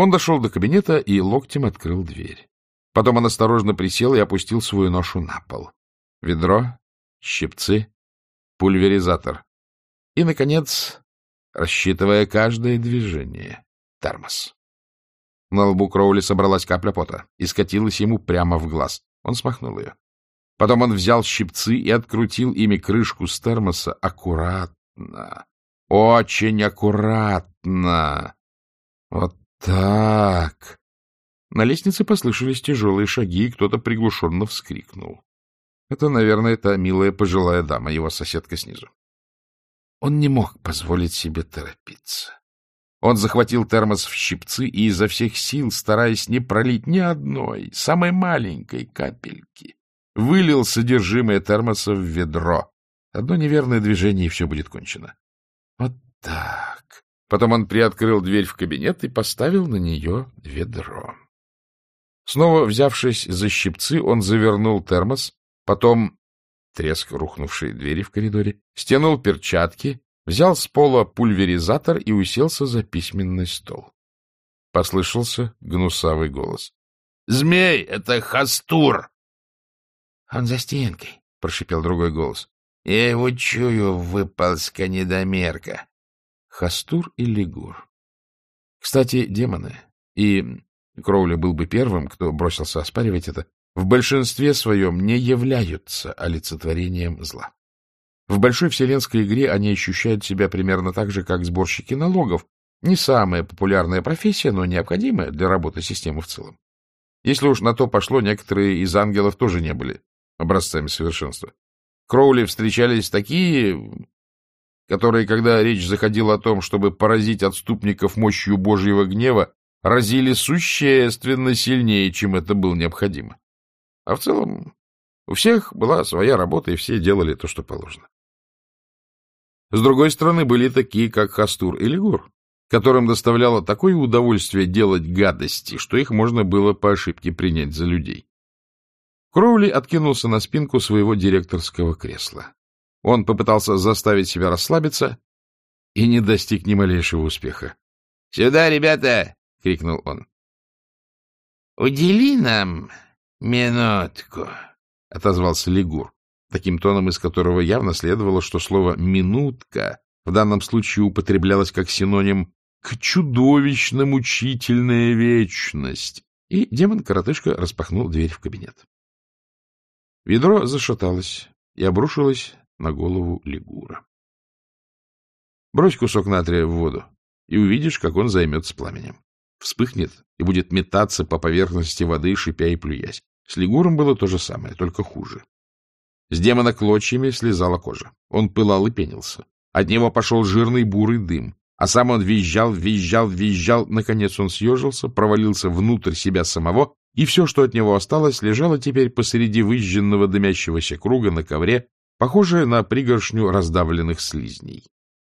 Он дошел до кабинета и локтем открыл дверь. Потом он осторожно присел и опустил свою ношу на пол. Ведро, щипцы, пульверизатор. И, наконец, рассчитывая каждое движение, термос. На лбу Кроули собралась капля пота и скатилась ему прямо в глаз. Он смахнул ее. Потом он взял щипцы и открутил ими крышку с термоса аккуратно. Очень аккуратно. Вот так. На лестнице послышались тяжелые шаги, и кто-то приглушенно вскрикнул. Это, наверное, та милая пожилая дама, его соседка снизу. Он не мог позволить себе торопиться. Он захватил термос в щипцы и изо всех сил, стараясь не пролить ни одной, самой маленькой капельки, вылил содержимое термоса в ведро. Одно неверное движение, и все будет кончено. Вот так. Потом он приоткрыл дверь в кабинет и поставил на нее ведро. Снова взявшись за щипцы, он завернул термос, потом, треск рухнувшей двери в коридоре, стянул перчатки, взял с пола пульверизатор и уселся за письменный стол. Послышался гнусавый голос. — Змей, это Хастур! — Он за стенкой, — прошипел другой голос. — Я его чую, выползка недомерка. Хастур и Лигур. Кстати, демоны, и Кроули был бы первым, кто бросился оспаривать это, в большинстве своем не являются олицетворением зла. В большой вселенской игре они ощущают себя примерно так же, как сборщики налогов. Не самая популярная профессия, но необходимая для работы системы в целом. Если уж на то пошло, некоторые из ангелов тоже не были образцами совершенства. Кроули встречались такие, которые, когда речь заходила о том, чтобы поразить отступников мощью Божьего гнева, разили существенно сильнее, чем это было необходимо. А в целом у всех была своя работа, и все делали то, что положено. С другой стороны, были такие, как Хастур и Лигур, которым доставляло такое удовольствие делать гадости, что их можно было по ошибке принять за людей. Кроули откинулся на спинку своего директорского кресла. Он попытался заставить себя расслабиться и не достиг ни малейшего успеха. — Сюда, ребята! — крикнул он. — Удели нам минутку, — отозвался Лигур, таким тоном, из которого явно следовало, что слово «минутка» в данном случае употреблялось как синоним к чудовищно мучительная вечность. И демон-коротышка распахнул дверь в кабинет. Ведро зашаталось и обрушилось на голову Лигура. Брось кусок натрия в воду, и увидишь, как он займется пламенем. Вспыхнет и будет метаться по поверхности воды, шипя и плюясь. С Лигуром было то же самое, только хуже. С демона клочьями слезала кожа. Он пылал и пенился. От него пошел жирный бурый дым, а сам он визжал. Наконец он съежился, провалился внутрь себя самого, и все, что от него осталось, лежало теперь посреди выжженного дымящегося круга на ковре, похожее на пригоршню раздавленных слизней.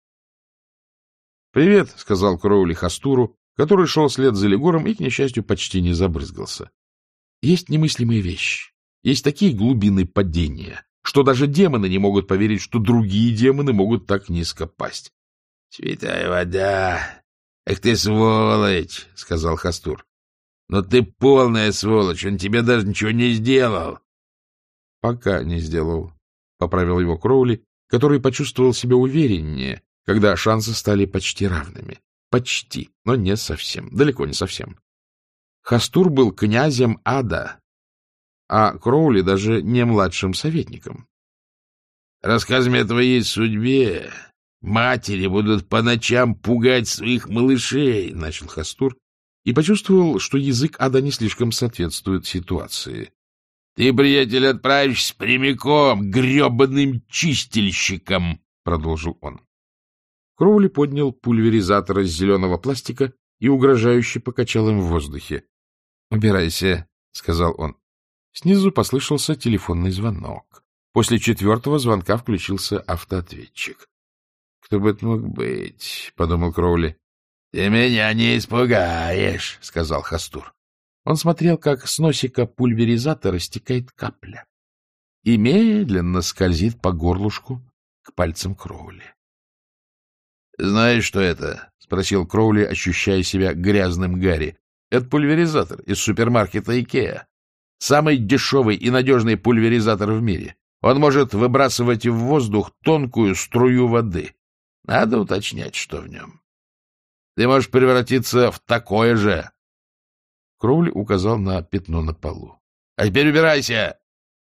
— Привет, — сказал Кроули Хастуру, который шел вслед за Лигуром и, к несчастью, почти не забрызгался. Есть немыслимые вещи, есть такие глубины падения, что даже демоны не могут поверить, что другие демоны могут так низко пасть. — Святая вода! Эх ты сволочь! — сказал Хастур. — Но ты полная сволочь, он тебе даже ничего не сделал. — Пока не сделал, — поправил его Кроули, который почувствовал себя увереннее, когда шансы стали почти равными. Почти, но не совсем, далеко не совсем. Хастур был князем ада, а Кроули даже не младшим советником. — Рассказами о твоей судьбе матери будут по ночам пугать своих малышей, — начал Хастур, и почувствовал, что язык ада не слишком соответствует ситуации. — Ты, приятель, отправишься прямиком к гребаным чистильщикам, — продолжил он. Кроули поднял пульверизатор из зеленого пластика и угрожающе покачал им в воздухе. — Убирайся, — сказал он. Снизу послышался телефонный звонок. После 4-го звонка включился автоответчик. — Кто бы это мог быть? — подумал Кроули. — Ты меня не испугаешь, — сказал Хастур. Он смотрел, как с носика пульверизатора стекает капля и медленно скользит по горлышку к пальцам Кроули. Знаешь, что это? — спросил Кроули, ощущая себя грязным Гарри. — Это пульверизатор из супермаркета Икеа. Самый дешевый и надежный пульверизатор в мире. Он может выбрасывать в воздух тонкую струю воды. Надо уточнять, что в нем. Ты можешь превратиться в такое же. Кроули указал на пятно на полу. — А теперь убирайся!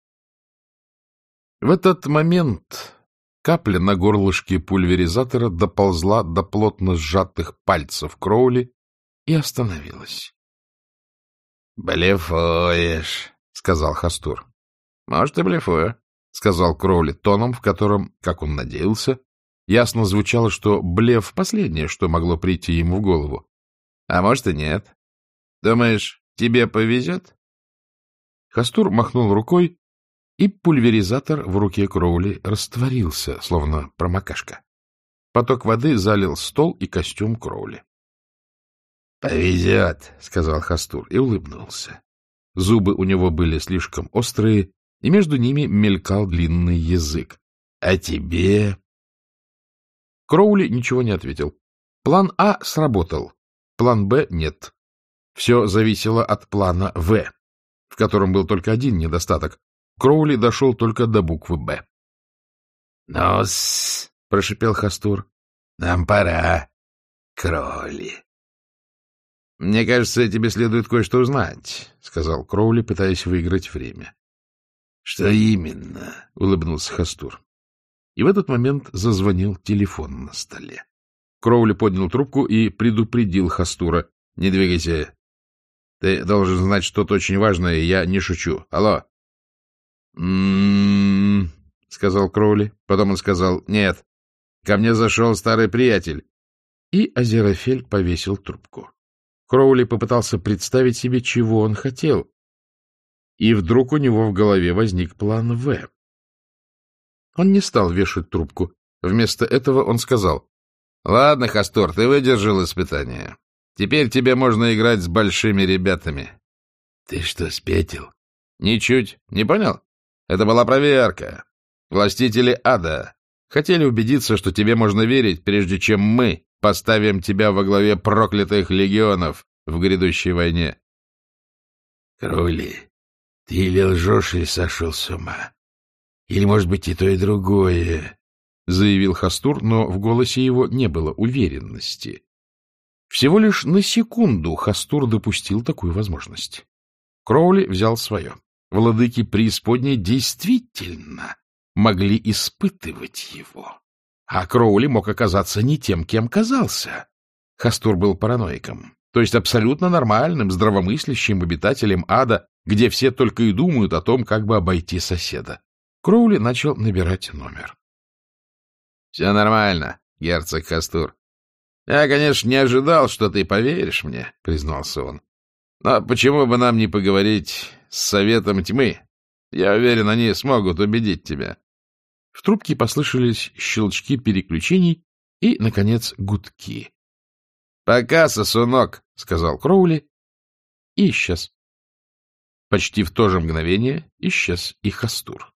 В этот момент капля на горлышке пульверизатора доползла до плотно сжатых пальцев Кроули и остановилась. — Блефуешь, — сказал Хастур. — Может, и блефую, — сказал Кроули тоном, в котором, как он надеялся, ясно звучало, что блеф — последнее, что могло прийти ему в голову. — А может, и нет. Думаешь, тебе повезет? Хастур махнул рукой, и пульверизатор в руке Кроули растворился, словно промокашка. Поток воды залил стол и костюм Кроули. — Повезет, — сказал Хастур и улыбнулся. Зубы у него были слишком острые, и между ними мелькал длинный язык. — А тебе? Кроули ничего не ответил. План А сработал, план Б — нет. Все зависело от плана В, в котором был только один недостаток. Кроули дошел только до буквы «Б». — Ну-с, — прошипел Хастур, — нам пора, Кроули. — Мне кажется, тебе следует кое-что узнать, — сказал Кроули, пытаясь выиграть время. — Что именно? — улыбнулся Хастур. И в этот момент зазвонил телефон на столе. Кроули поднял трубку и предупредил Хастура. — Не двигайся. Ты должен знать что-то очень важное, я не шучу. Алло. — сказал Кроули. Потом он сказал: — Нет, ко мне зашел старый приятель. И Азерафель повесил трубку. Кроули попытался представить себе, чего он хотел. И вдруг у него в голове возник план В. Он не стал вешать трубку. Вместо этого он сказал: — Ладно, Хастур, ты выдержал испытание. Теперь тебе можно играть с большими ребятами. — Ты что, спятил? — Ничуть. Не понял? Это была проверка. Властители ада хотели убедиться, что тебе можно верить, прежде чем мы поставим тебя во главе проклятых легионов в грядущей войне. — Кроули, ты или лжешь, или сошел с ума. Или, может быть, и то, и другое, — заявил Хастур, но в голосе его не было уверенности. Всего лишь на секунду Хастур допустил такую возможность. Кроули взял свое. Владыки преисподней действительно могли испытывать его. А Кроули мог оказаться не тем, кем казался. Хастур был параноиком, то есть абсолютно нормальным, здравомыслящим обитателем ада, где все только и думают о том, как бы обойти соседа. Кроули начал набирать номер. — Все нормально, герцог Хастур. Я, конечно, не ожидал, что ты поверишь мне, — признался он. Но почему бы нам не поговорить с Советом Тьмы? Я уверен, они смогут убедить тебя. В трубке послышались щелчки переключений и, наконец, гудки. — Пока, сосунок, — сказал Кроули и исчез. Почти в то же мгновение исчез и Хастур.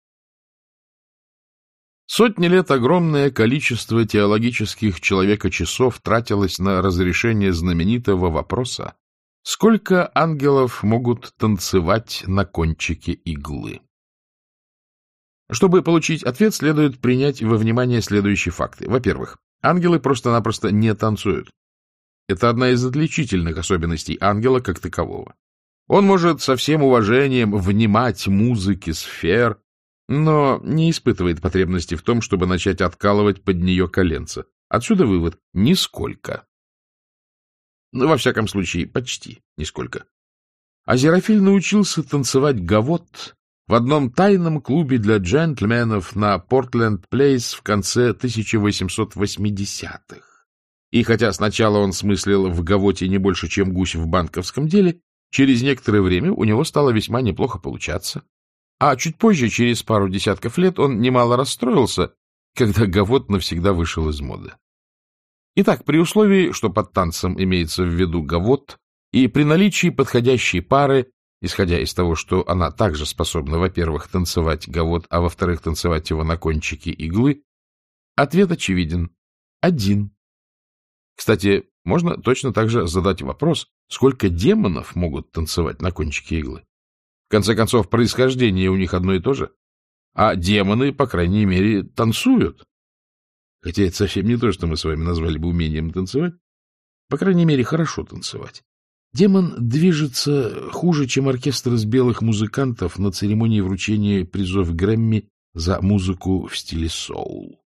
Сотни лет огромное количество теологических человека-часов тратилось на разрешение знаменитого вопроса: сколько ангелов могут танцевать на кончике иглы? Чтобы получить ответ, следует принять во внимание следующие факты. Во-первых, ангелы просто-напросто не танцуют. Это одна из отличительных особенностей ангела как такового. Он может со всем уважением внимать музыке сфер, но не испытывает потребности в том, чтобы начать откалывать под нее коленца. Отсюда вывод: нисколько. Ну, во всяком случае, почти нисколько. Азерафель научился танцевать гавот в одном тайном клубе для джентльменов на Портленд-Плейс в конце 1880-х. И хотя сначала он смыслил в гавоте не больше, чем гусь в банковском деле, через некоторое время у него стало весьма неплохо получаться. А чуть позже, через пару десятков лет, он немало расстроился, когда гавот навсегда вышел из моды. Итак, при условии, что под танцем имеется в виду гавот, и при наличии подходящей пары, исходя из того, что она также способна, во-первых, танцевать гавот, а во-вторых, танцевать его на кончике иглы, ответ очевиден: один Кстати, можно точно так же задать вопрос, сколько демонов могут танцевать на кончике иглы. В конце концов, происхождение у них одно и то же. А демоны, по крайней мере, танцуют. Хотя это совсем не то, что мы с вами назвали бы умением танцевать. По крайней мере, хорошо танцевать. Демон движется хуже, чем оркестр из белых музыкантов на церемонии вручения призов Грэмми за музыку в стиле соул.